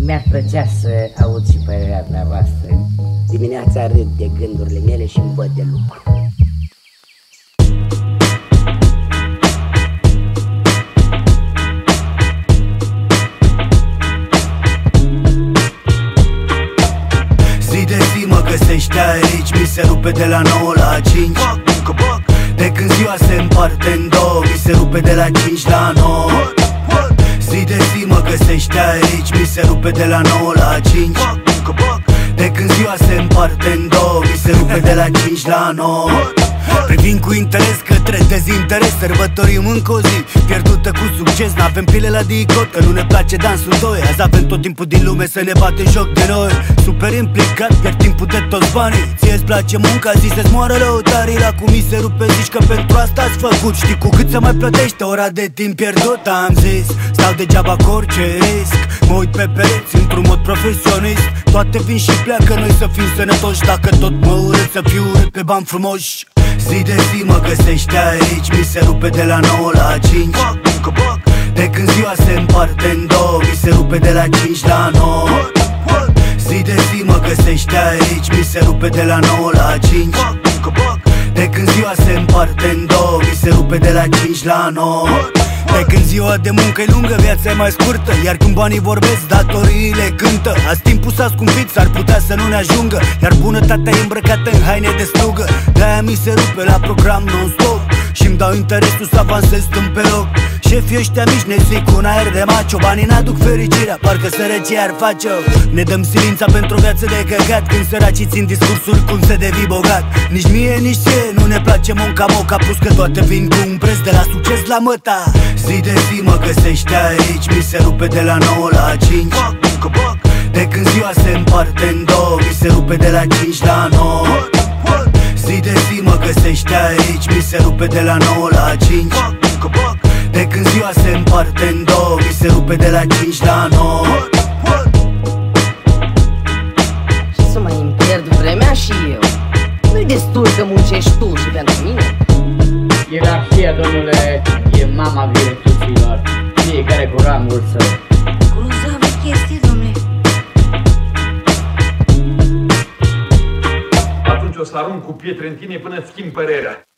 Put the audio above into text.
mi-ar plăcea să aud și părerea dumneavoastră. Dimineața râd de gândurile mele și îmi văd de lucru. Zi de zi mă găsește aici, mi se rupe de la 9 la 5. De când ziua se împarte în două, mi se rupe de la 5 la 9. Zi de zi mă găsește aici, mi se rupe de la 9 la 5. De când ziua se împarte în două, mi se rupe de la 5 la 9. Privind cu interes către dezinteres, sărbătorim încă o zi pierdută cu succes. N-avem pile la dicot, că nu ne place dansul doi. Azi avem tot timpul din lume să ne batem joc de noi. Super implicat, pierd timpul de toți banii. Ție-ți place munca, zi să-ți moară lăutarii. La cum mi se rupe zici că pentru asta ați făcut. Știi cu cât să mai plătești ora de timp pierdut. Am zis, stau degeaba cu orice risc. Mă uit pe pereți într-un mod profesionist. Toate vin și pleacă, noi să fim sănătoși. Dacă tot mă urât, să fiu urât pe bani frumoși. Zi de zi mă găsește aici, mi se rupe de la 9 la 5. De când ziua se împarte în două, mi se rupe de la 5 la 9. Zi de zi mă găsește aici, mi se rupe de la 9 la 5. De când ziua se împarte în două, mi se rupe de la 5 la 9. De când ziua de muncă e lungă, viața e mai scurtă. Iar când banii vorbesc, datoriile cântă. Azi timpul s-a scumpit, s-ar putea să nu ne ajungă. Iar bunătatea e îmbrăcată în haine de slugă. De-aia mi se rupe la program non-stop și-mi dau interesul să avansez stând pe loc. Șefii ăștia mici ne zic un aer de macho. Banii n-aduc fericirea, parcă sărăcia ar face-o. Ne dăm silința pentru o viață de căcat, când săracii țin discursuri cum să devii bogat. Nici mie, nici ție nu ne place munca moca, plus că toate vin cu un preț de la succes la măta. Zi de zi mă găsește aici, mi se rupe de la 9 la 5. De când ziua se împarte în două, mi se rupe de la 5 la 9. Zi de zi mă găsește aici, mi se rupe de la 9 la 5. De când ziua se împarte în două, mi se rupe de la 5 la 9. Și să mai îmi pierd vremea și eu? Nu-i destul că muncești tu și pentru mine? Ierarhia, domnule, e mama virtuților. Fiecare cu rangul său. Grozavă chestie, domnule. Atunci o să arunc cu pietre în tine până-ți schimb părerea.